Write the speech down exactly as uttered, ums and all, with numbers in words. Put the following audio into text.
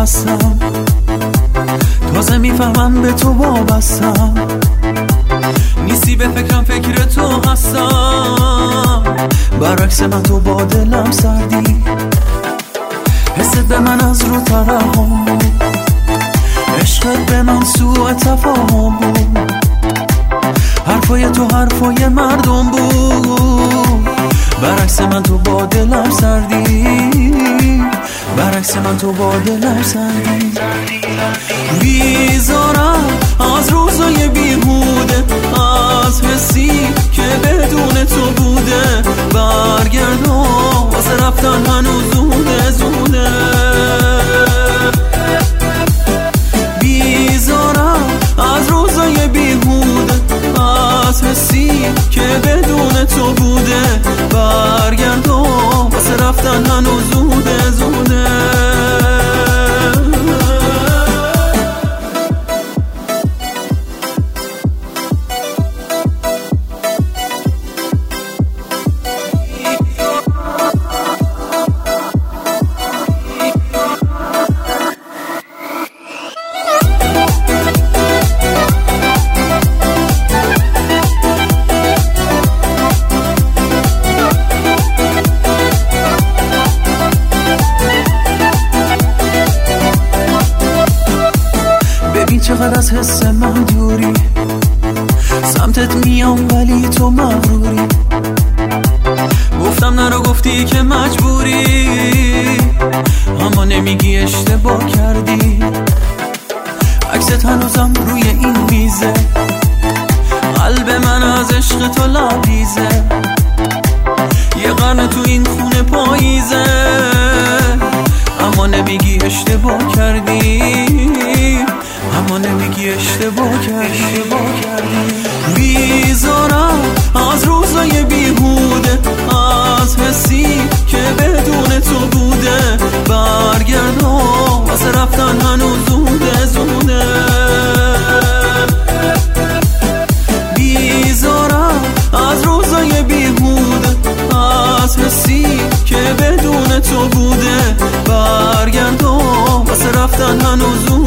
هستم، تازه میفهمم به تو وابستم، نیستی به فکرم فکر تو هستم، برعکس من تو با دلم سردی، حست به من از رو ترحم بود، عشقت به من سوء تفاهم بود، حرفای تو حرفای مردم بود، برعکس من تو با دلم سردی، برعکس من تو با دلم سردی. بیزارم از روزای بیهوده، از حسی که بدون تو بوده، برگردم واسه رفتن هنوز زوده زوده. بیزارم از روزای بیهوده، از حسی که بدون تو بوده، برگردم واسه رفتن هنوز زوده زوده. ببین چقدر از حس من دوری، سمتت میام ولی تو مغروری، گفتم نرو گفتی که مجبوری، اما نمیگی اشتباه کردی، عکست هنوزم روی این میزه، قلب من از عشق تو لبریزه، یه قرن تو این خونه پاییزه، اما نمیگی اشتباه کردی، اما نمیگی اشتباه کردی. بیزارم از روزای بیهوده، از حسی که بدون تو بوده، برگردم واسه رفتن هنوز زوده زوده. بیزارم از روزای بیهوده، از حسی که بدون تو بوده، برگردم واسه رفتن هنوز زوده.